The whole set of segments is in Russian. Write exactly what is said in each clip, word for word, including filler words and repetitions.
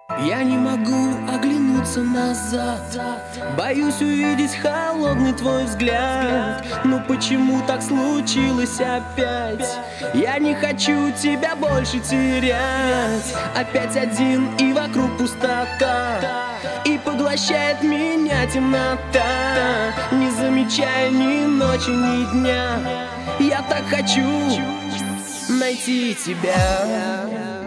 Я не могу оглянуться назад, боюсь увидеть холодный твой взгляд. Ну почему так случилось опять? Я не хочу тебя больше терять. Опять один и вокруг пустота, и поглощает меня темнота, не замечая ни ночи, ни дня. Я так хочу найти тебя.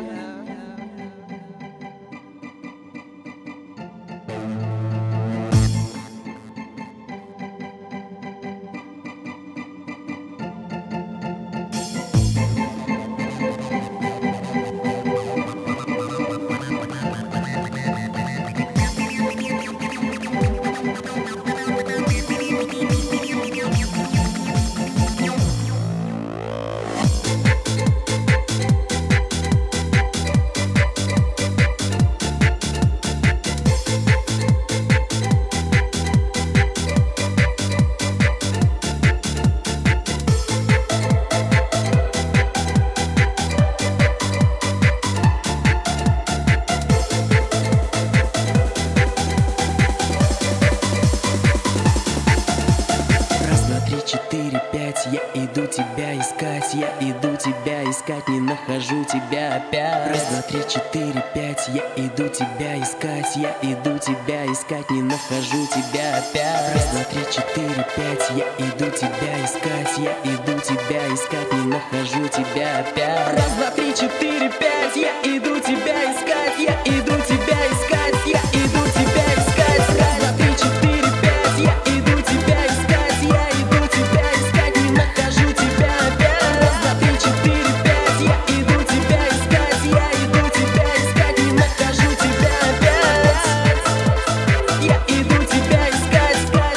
Четыре, пять, я иду тебя искать, я иду тебя искать, не нахожу тебя опять. Раз, два, три, четыре, пять, я иду тебя искать, я иду тебя искать, не нахожу тебя опять. Раз, два, три, четыре, пять, я иду тебя искать, я иду тебя искать, не нахожу тебя опять. Раз, два, три, четыре, пять, я иду тебя искать, я иду тебя искать, я иду тебя искать. Раз, два, три, четыре, пять, я иду тебя искать, я иду тебя искать, не нахожу тебя опять. Раз, два, три, четыре, пять, я иду тебя искать, я иду тебя искать, не нахожу тебя опять. Я иду тебя искать,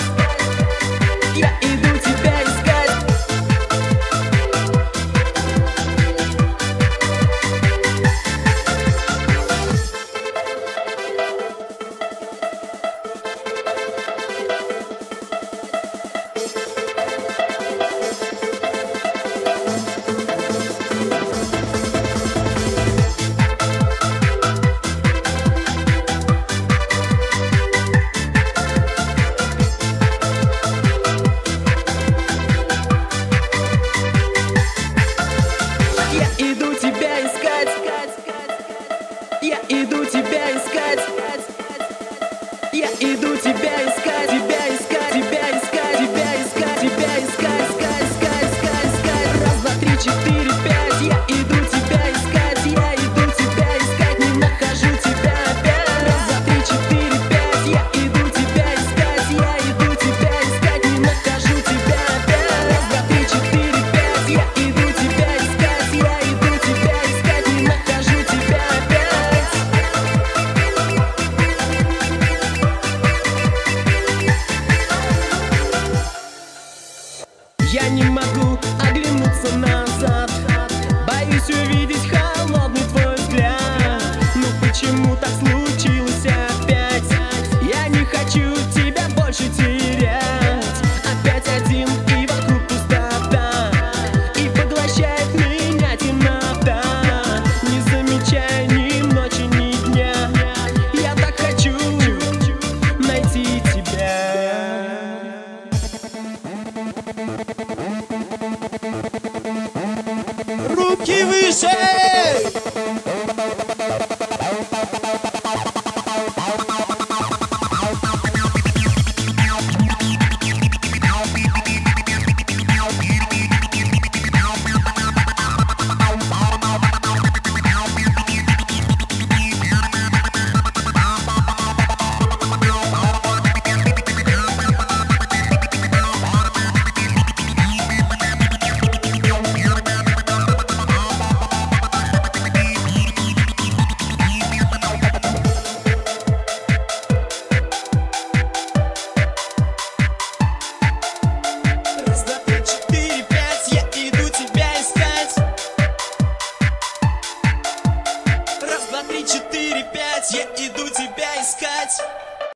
я иду тебя искать. Я иду тебя искать, я иду тебя искать, я иду тебя искать, тебя искать, тебя искать, тебя искать, тебя искать, искать, искать, искать, искать. Раз, два, три, четыре, пять, я иду тебя искать, я иду тебя искать, не нахожу тебя опять. Раз, два, три, четыре, пять, я иду тебя искать, я иду тебя искать, не нахожу тебя опять. Раз, два, три, четыре, пять, я иду тебя искать, я иду тебя искать, не нахожу тебя опять. Я не могу оглянуться назад, боюсь увидеть холодный твой взгляд. Ну почему так случилось опять? Я не хочу тебя больше терять. Опять один и вокруг пустота, и поглощает меня темнота, не замечая ни ночи, ни дня. Я так хочу найти тебя. Руки выше!